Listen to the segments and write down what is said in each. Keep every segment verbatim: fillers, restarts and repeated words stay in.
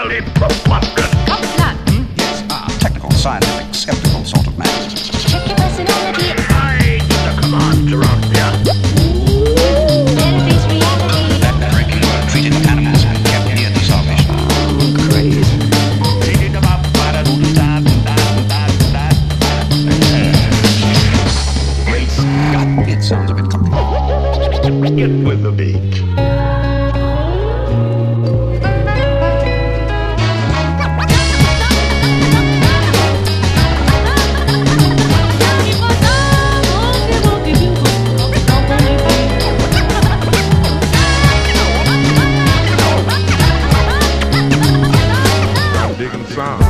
Yes, ah, technical, scientific, skeptical sort of man. Check your personality. I the commander out there. Better face reality. That breaking were treated animals and kept near to starvation. Great Scott, it sounds a bit complicated. Get with the beat. Digging the sound.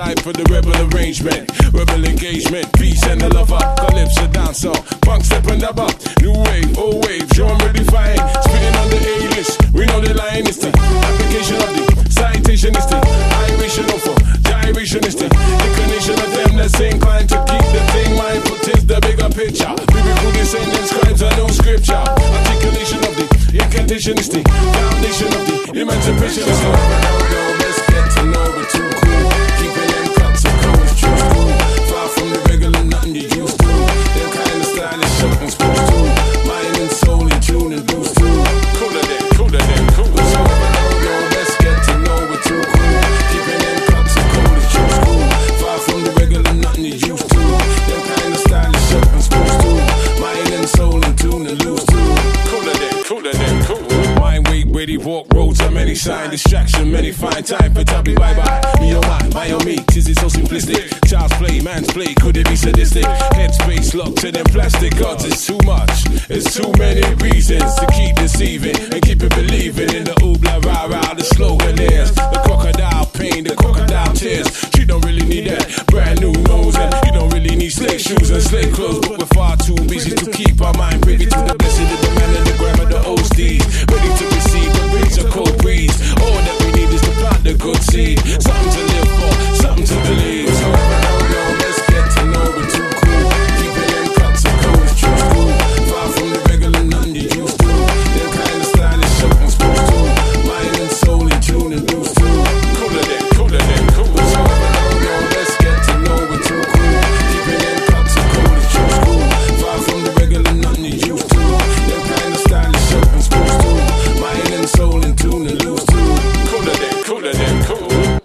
vibe for the rebel arrangement. Rebel engagement, peace and the lover. Calypso dancer, punk step and dub up. New wave, old wave, genre defined. Spinning on the A-list, we know the line is the application of the citation is the iration of a gyration is the inclination of them that's inclined to keep the thing mindful. Tis the bigger picture. Biblical descendants, scribes are no scripture. Articulation of the incantation is the foundation of the emancipation is the let's get to know we're too cool. Keeping them cuts of cold, true school. Far from the regular, nothing you used to. Them kind of stylish, something supposed to. Mind and soul in tune and boost too. Cooler than, cooler than, cool. So let's get to know we're too cool. Keeping them cuts of cold, true school. Far from the regular, nothing you used to. Them kind of stylish, something supposed to. Mind and soul in tune and loose too. Cooler than, cooler than, cool. Mind weight, weighty walk roads are many sign distraction, many find time for tabby bye bye. Me oh my, my oh me, tis it so simplistic. Child's play, man's play, could it be sadistic? Headspace locked to them plastic gods, it's too much. It's too many reasons to keep deceiving and keep it believing in the oobla rah rah. The slogan is the crocodile pain, the crocodile tears. She don't really need that brand new nose, and you don't really need slave shoes and slave clothes. But we're far too busy to keep our mind privy to the blessed, the man and the grammar, the O S Ds. Ready to receive the breeze of cold breeze. All that we need is to plant the good seed. Something to live for, something to believe. So let's get to know we're too cool. Keeping them cuts of cold, true school. Far from the regular, nothing you used to. Them kind of stylish, something supposed to. Mind and soul in tune and boost too. Cooler than, cooler than, cool. So let's get to know we're too cool. Keeping them cuts of cold, true school. Far from the regular, nothing you used to. Them kind of stylish, something supposed to. Mind and soul in tune and loose too. Cooler than, cooler than, cool.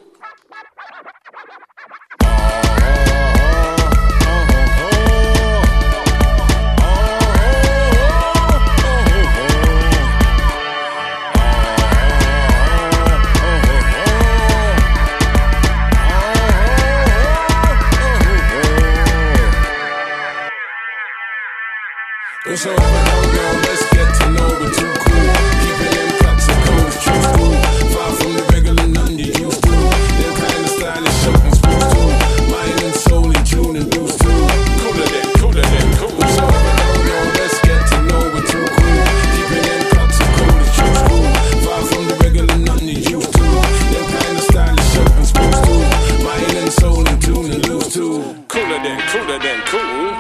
So if I don't know, let's get to know we're too cool. Keeping them cuts of cold, true school. Far from the regular, nothing you used to. Them kind of stylish, something supposed to. Mind and soul in tune and boost too. Cooler than, cooler than, cool. So if I don't know, let's get to know we're too cool. Keeping them cuts of cold, true school. Far from the regular, nothing you used to. Them kind of stylish, something supposed to. Mind and soul in tune and loose too. Cooler than, cooler than, cool.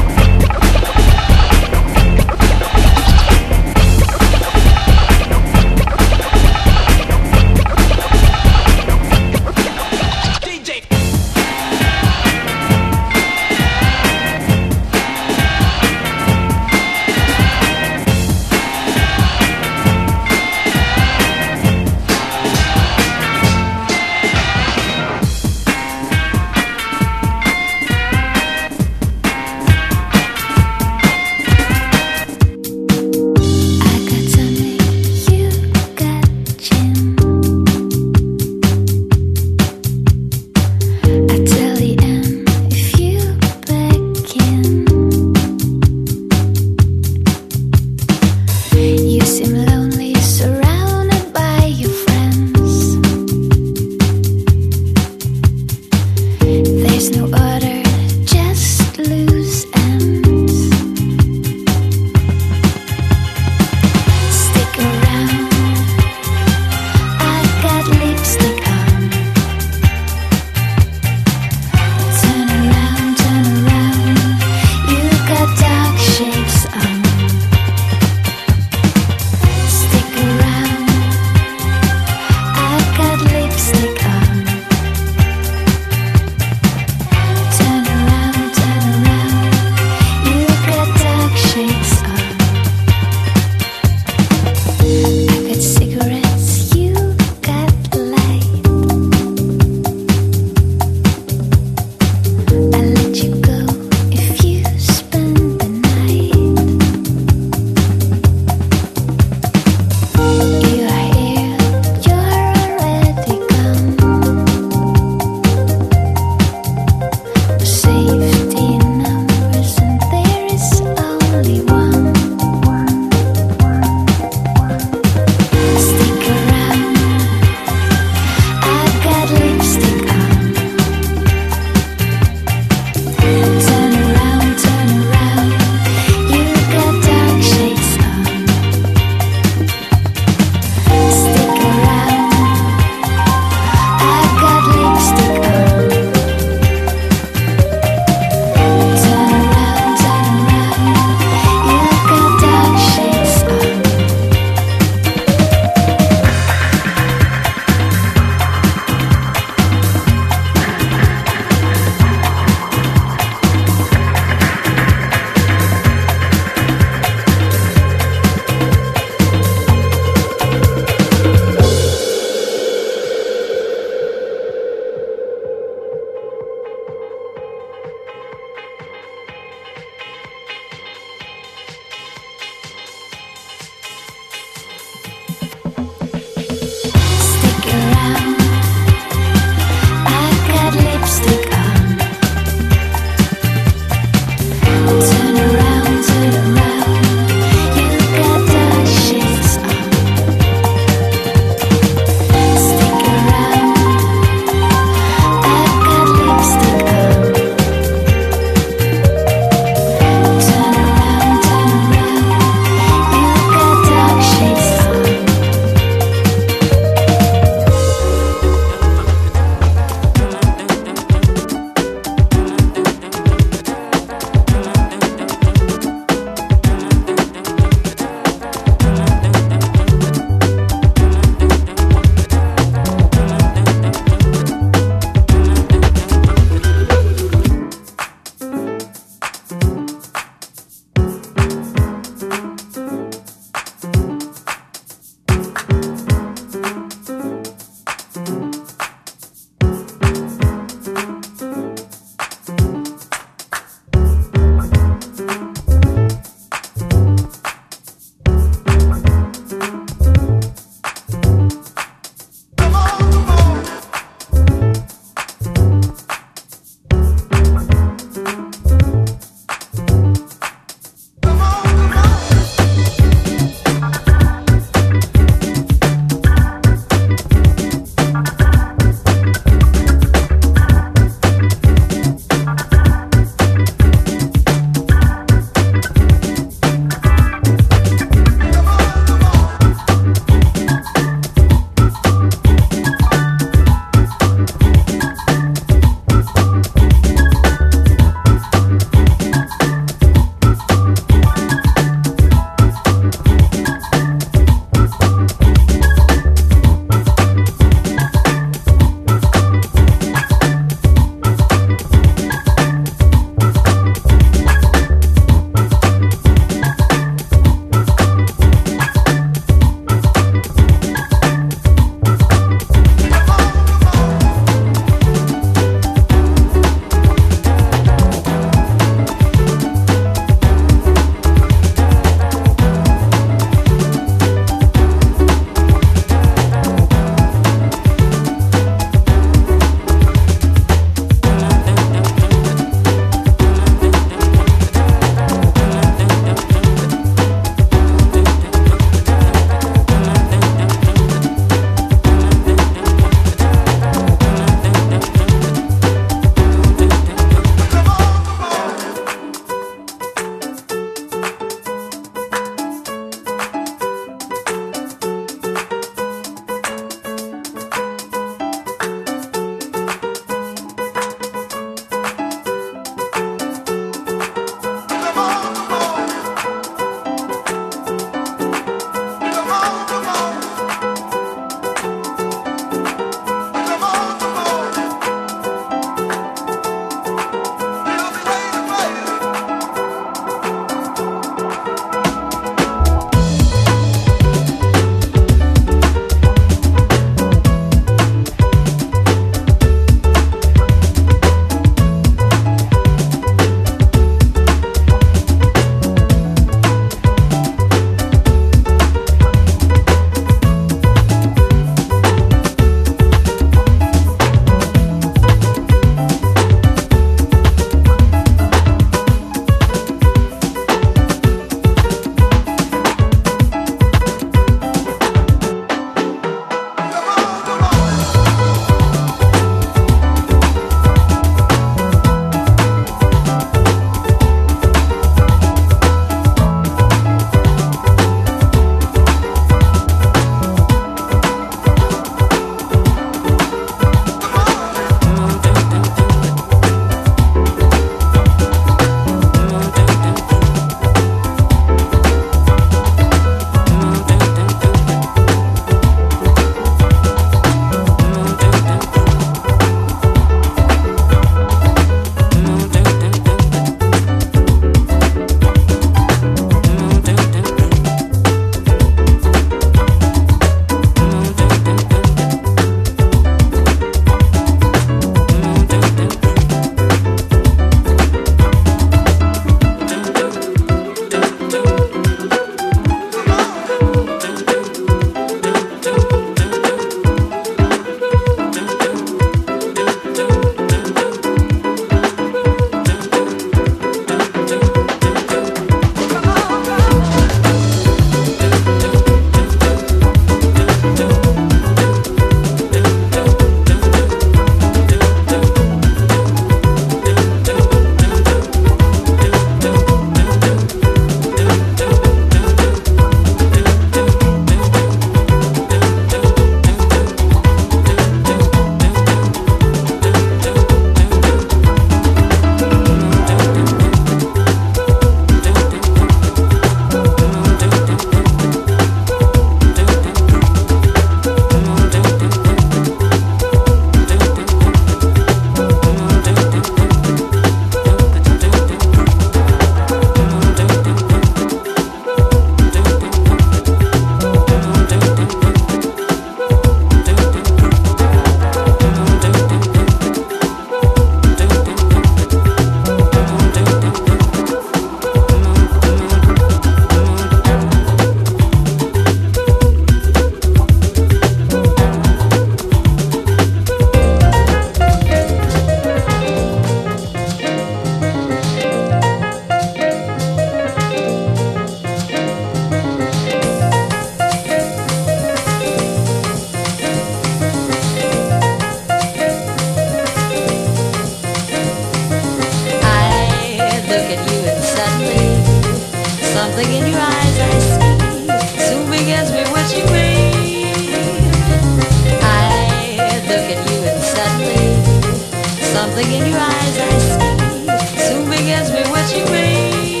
Something in your eyes I see soon begins bewitching me.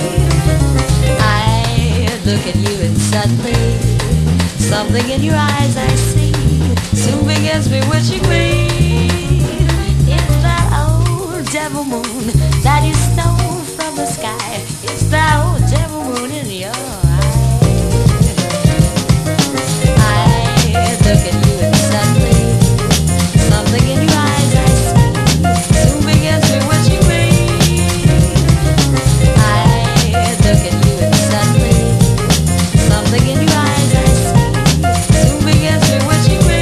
I look at you and suddenly something in your eyes I see soon begins bewitching me. It's that old devil moon that you stole from the sky. It's that old devil moon in your eyes. I look at you and suddenly something in your eyes I see soon begins bewitching me. I look at you and suddenly something in your eyes I see soon begins bewitching me.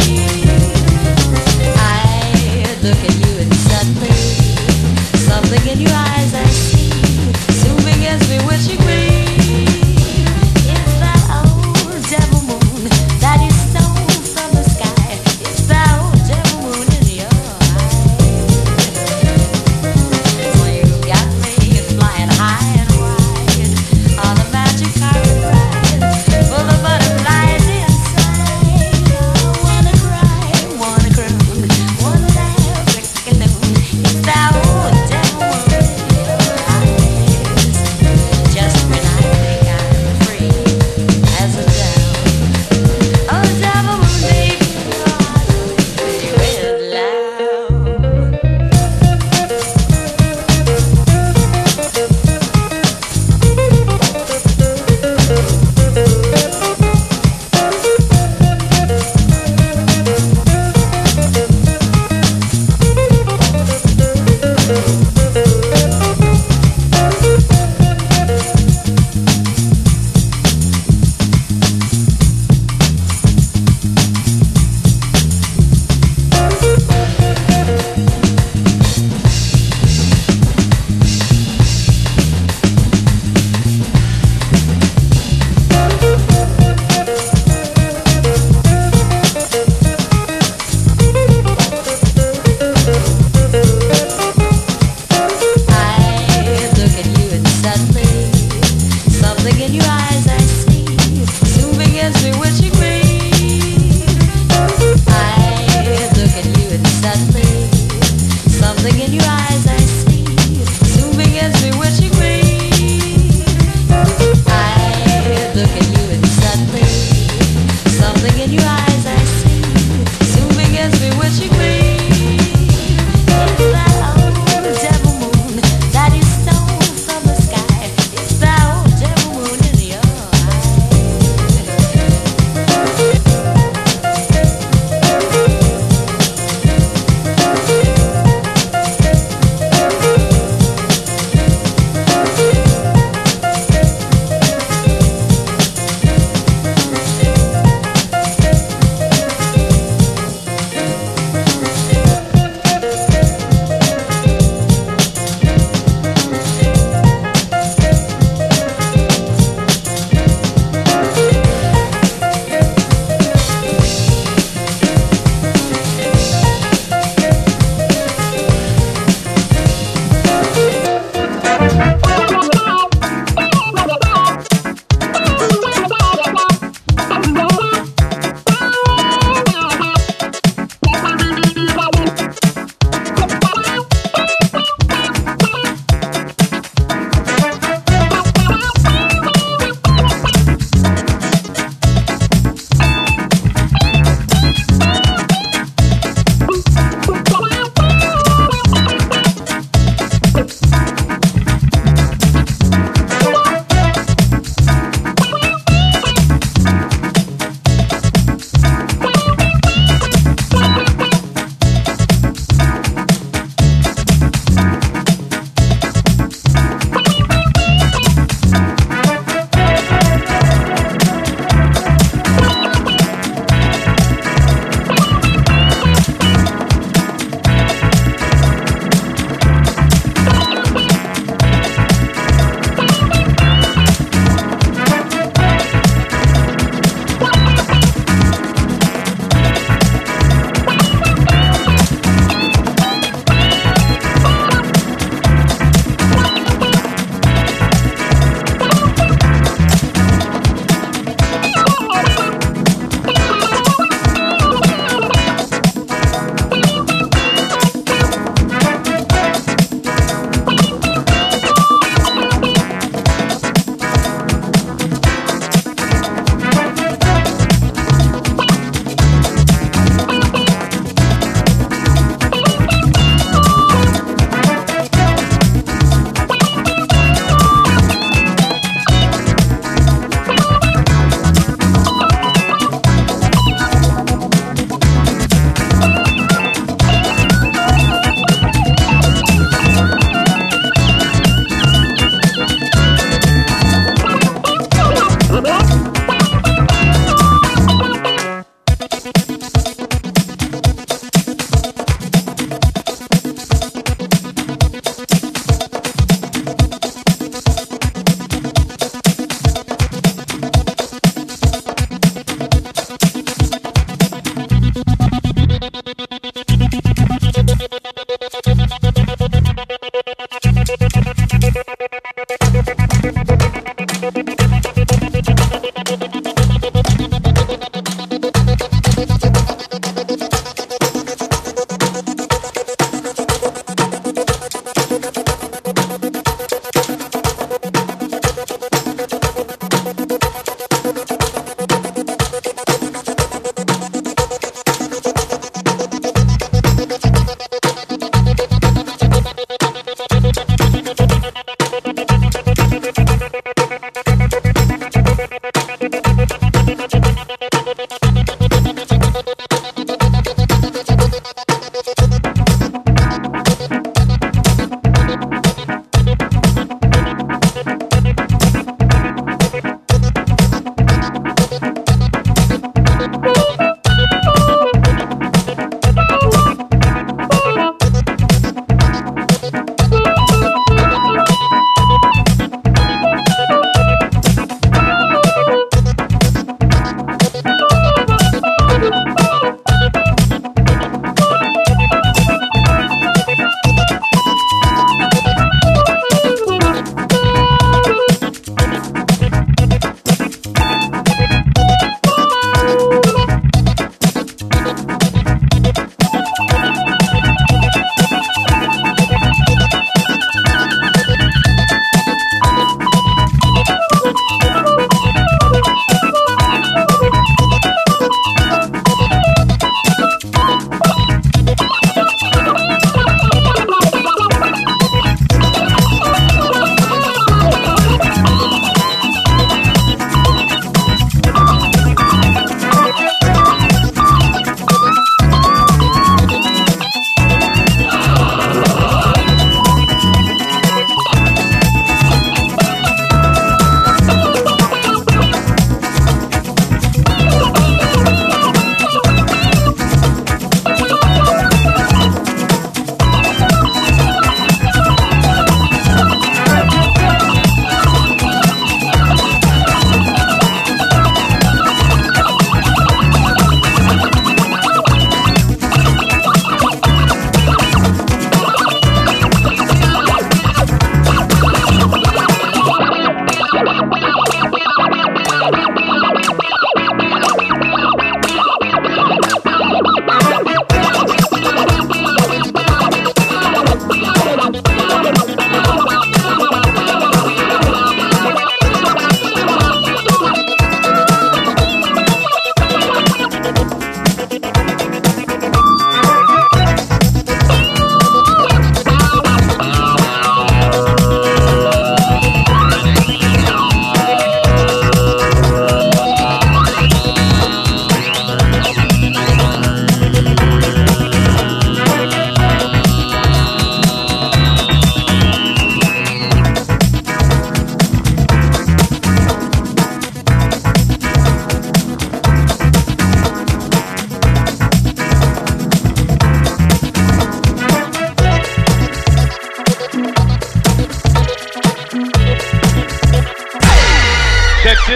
I look at you and suddenly something in your eyes I see soon begins bewitching me. It's that old devil moon that you stole from the sky. It's that old devil moon in your eyes. Well, you got me flying high and wide on a magic carpet ride full of butterflies inside. I wanna cry, wanna croon, wanna laugh like a loon. It's that old devil moon in your eyes. Just when I think I'm free as a dove, oh devil moon deep in your eyes, with love. I look at you and suddenly something in your eyes I see soon begins bewitching me. I look at you and suddenly something in your eyes I see soon begins bewitching me. I look at you and suddenly something in your eyes I see soon begins bewitching me. It's that old devil moon that you stole from the sky. It's that old devil moon in your eyes.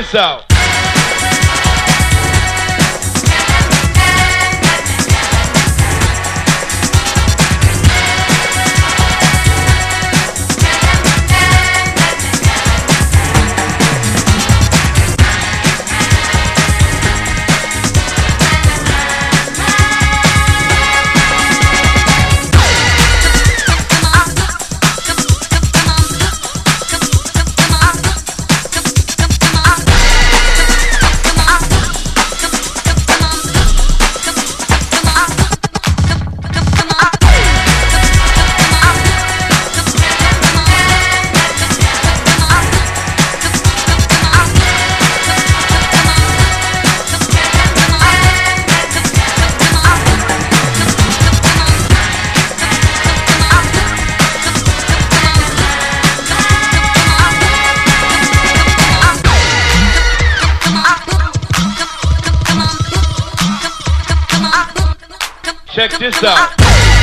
this out. Check this out.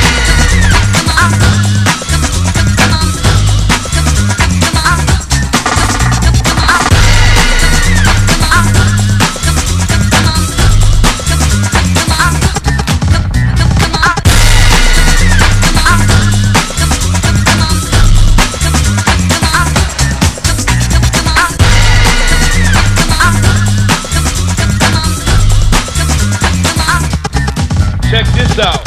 Check this out.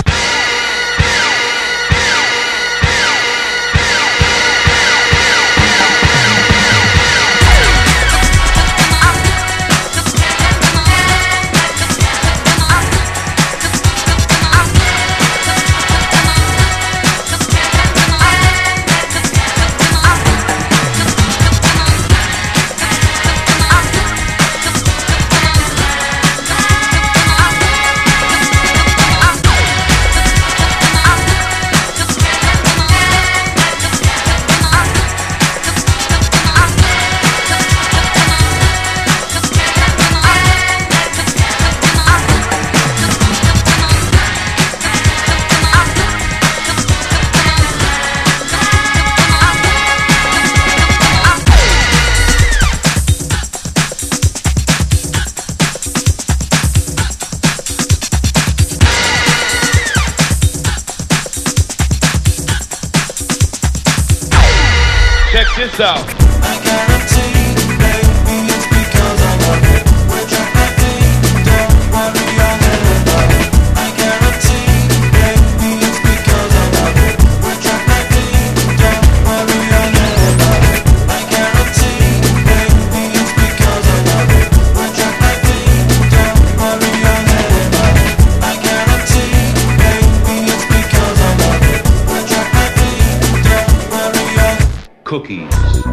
Check this out. I guarantee, baby, it's because I love it. We're track like me, don't worry your head about it. I guarantee, baby, it's because I love it. We're track like me, don't worry your head about it. I guarantee, baby, it's because I love it. We're track like me, don't worry your head about it. I guarantee, baby, it's because I love it. We're track like me, don't worry your Cookies.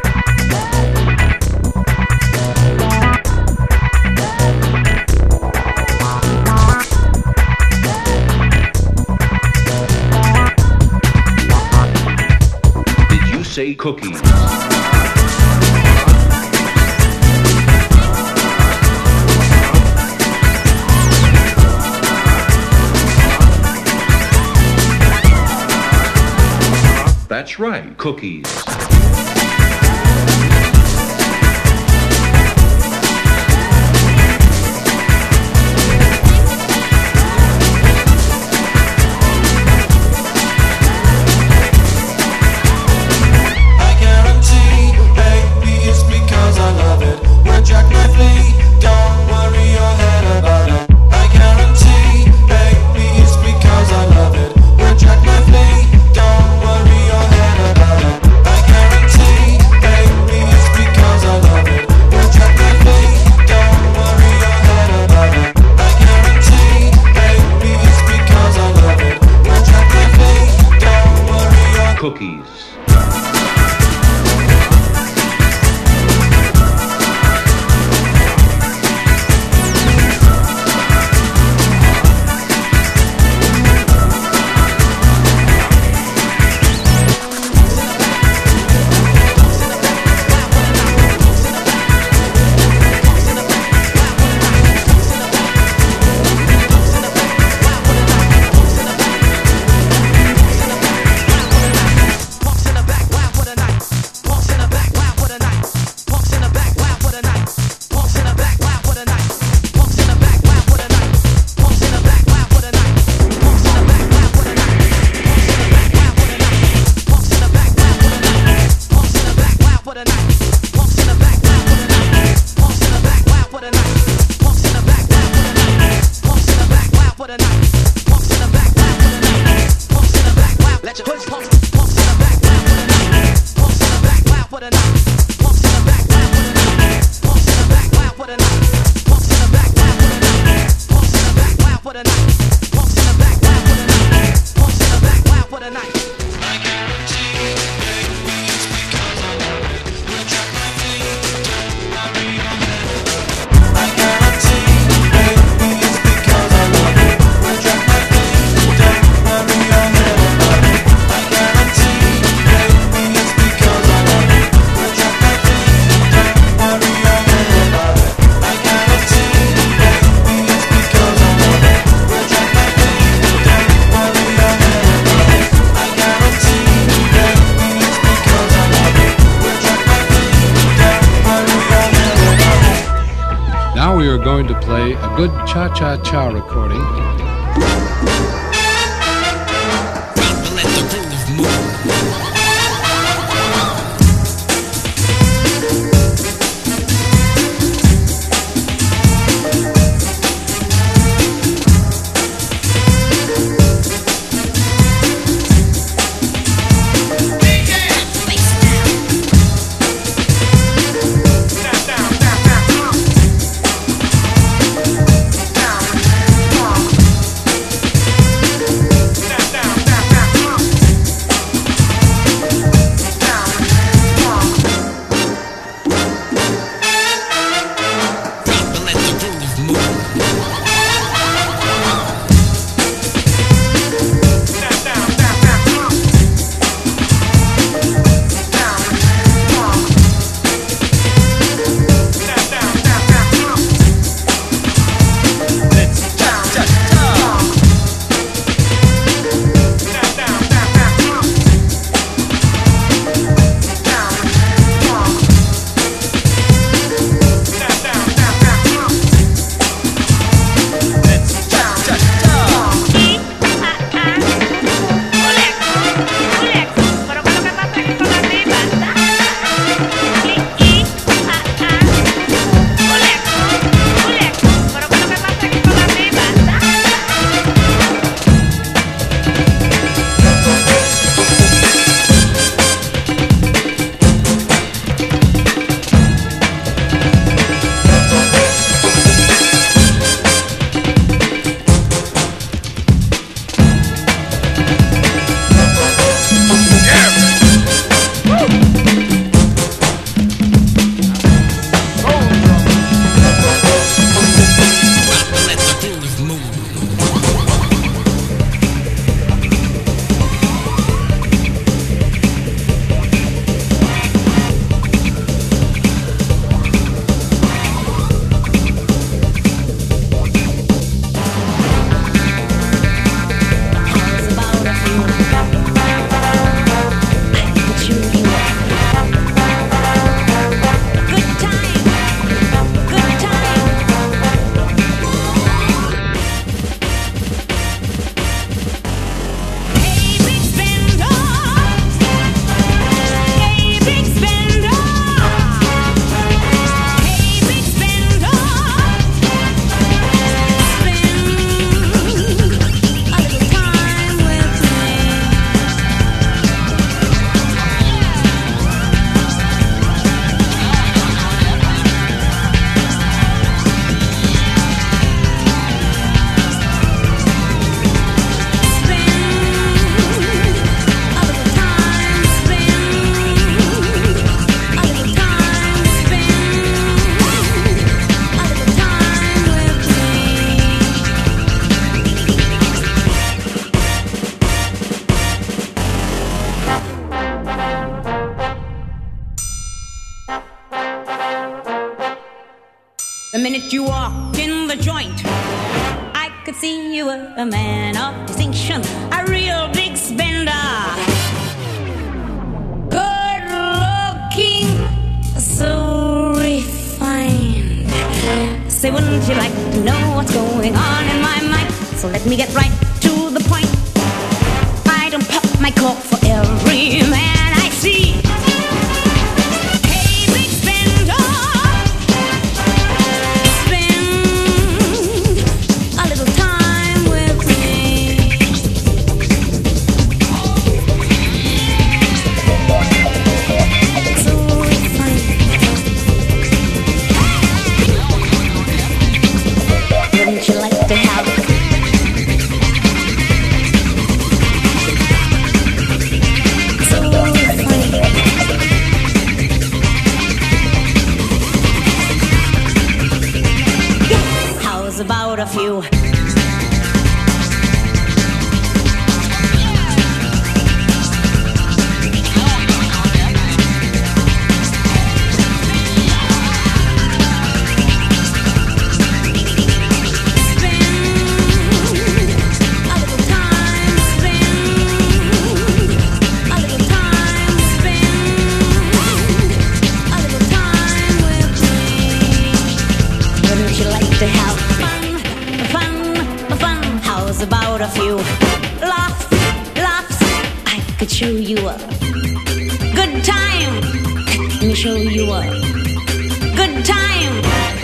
Did you say cookies? That's right, cookies. I for the night. Pumps in the back, wild for the night. Pumps in the back, wild for the night. I guarantee, baby, it's because I love it. We'll track my feet, don't worry, I'll never love it. I guarantee, baby, it's because I love it. We'll track my feet, don't worry, I'll never love it. I guarantee, baby, it's because I love it. We'll track my feet, don't worry, I'll never love it. I guarantee, baby, it's because I love it. We'll track my feet, don't worry, I'll never love it. I guarantee, baby, it's because I love it. We'll track my feet, don't worry, I'll never love it. Now we are going to play a good cha-cha-cha recording. Let the groove move. The minute you walked in the joint, I could see you were a man of distinction, a real big spender. Good looking, so refined. Say, wouldn't you like to know what's going on in my mind? So let me get right to the point. I don't pop my cork for every man I see. Wouldn't you like to have To have fun, fun, fun. How's about a few laughs, laughs? I could show you a good time. Let me show you a good time.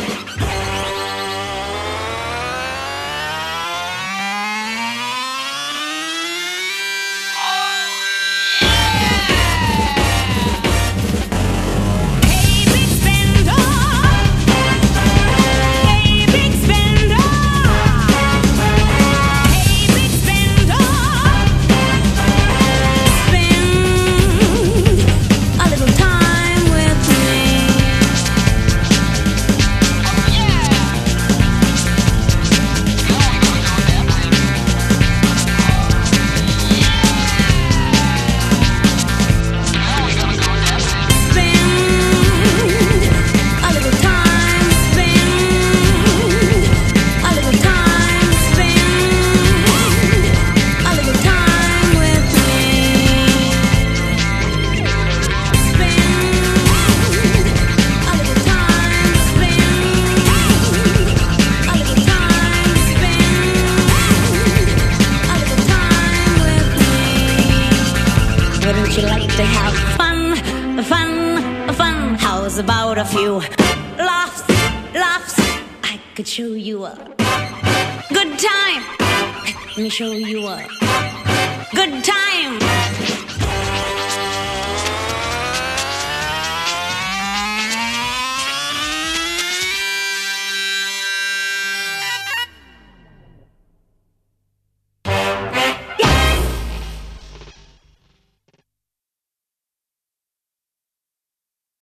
Wouldn't you like to have fun, fun, fun? How's about a few laughs, laughs? I could show you a good time. Let me show you a good time.